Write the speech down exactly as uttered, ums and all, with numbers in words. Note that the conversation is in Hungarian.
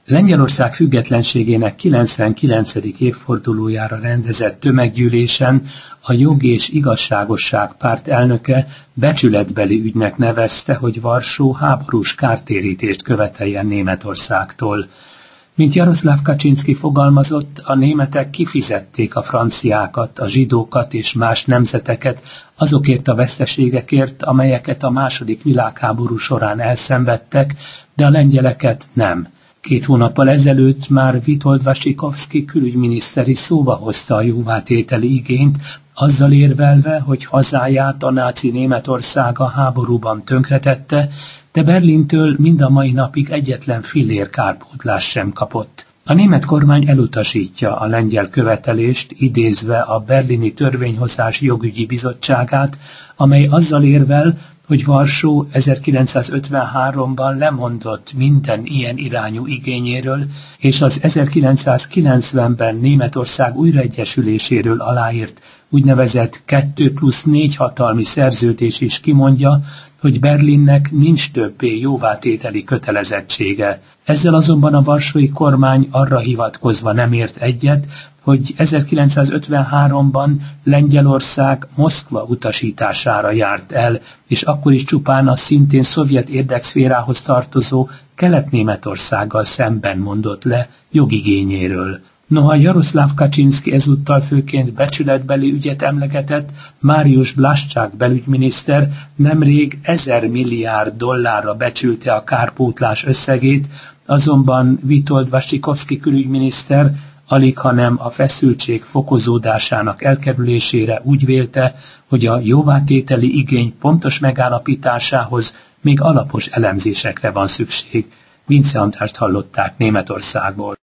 Lengyelország függetlenségének kilencvenkilencedik évfordulójára rendezett tömeggyűlésen a Jog és Igazságosság párt elnöke becsületbeli ügynek nevezte, hogy Varsó háborús kártérítést követeljen Németországtól. Mint Jaroszláv Kaczynszki fogalmazott, a németek kifizették a franciákat, a zsidókat és más nemzeteket azokért a veszteségekért, amelyeket a második világháború során elszenvedtek, de a lengyeleket nem. Két hónappal ezelőtt már Witold Waszczykowski külügyminiszter is szóba hozta a jóvátételi igényt, azzal érvelve, hogy hazáját a náci Németország a háborúban tönkretette, de Berlintől mind a mai napig egyetlen fillér kárpótlást sem kapott. A német kormány elutasítja a lengyel követelést, idézve a berlini törvényhozás jogügyi bizottságát, amely azzal érvel, hogy Varsó ezerkilencszázötvenháromban lemondott minden ilyen irányú igényéről, és az ezerkilencszázkilencvenben Németország újraegyesüléséről aláírt úgynevezett kettő plusz négy hatalmi szerződés is kimondja, hogy Berlinnek nincs többé jóvátételi kötelezettsége. Ezzel azonban a varsói kormány arra hivatkozva nem ért egyet, hogy ezerkilencszázötvenháromban Lengyelország Moszkva utasítására járt el, és akkor is csupán a szintén szovjet érdekszférához tartozó Kelet-Németországgal szemben mondott le jogigényéről. Noha Jaroszláv Kaczynszki ezúttal főként becsületbeli ügyet emlegetett, Máriusz Blaszczák belügyminiszter nemrég ezer milliárd dollárra becsülte a kárpótlás összegét, azonban Witold Waszczykowski külügyminiszter alighanem a feszültség fokozódásának elkerülésére úgy vélte, hogy a jóvátételi igény pontos megállapításához még alapos elemzésekre van szükség. Vince Andrást hallották Németországból.